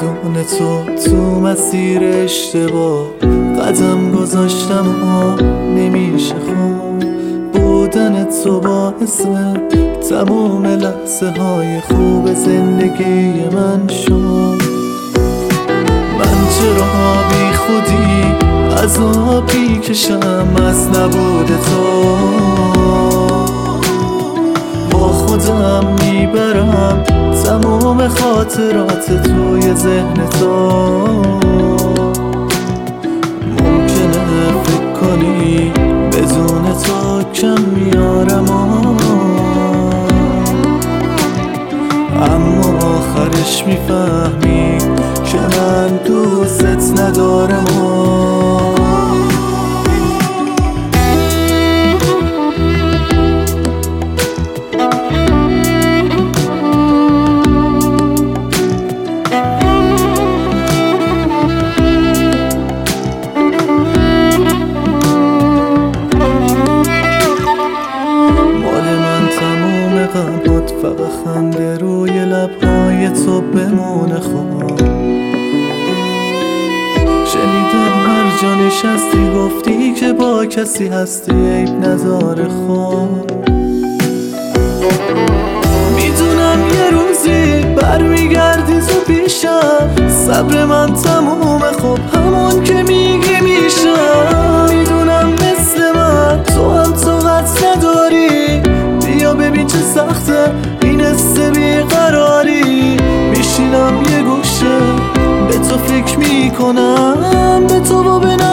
بدون تو مسیر اشتباه قدم گذاشتم و نمیشه خوب بودن تو باعث تمام لحظه های خوب زندگی من شد. من چرا بی خودی عذابی کشم از نبود تو، با خودم میبرم تمام خاطرات توی ذهن تو. ممکنه فکر کنی بدون تو کم میارم اما آخرش میفهمی که من دوست ندارم فقط خنده روی لبهای تو بمونه خوب. شنیدم هر جا نشستی گفتی که با کسی هستی عیب نذاره خوب. میدونم یه روزی برمیگردی تو پیشم، صبر من تمومه خب همون که میگی میشم. میدونم مثل من تو هم طاقت نداری، بیا ببین چه سخته این حس بیقراری. میشینم یه گوشه به تو فکر میکنم، به تو و به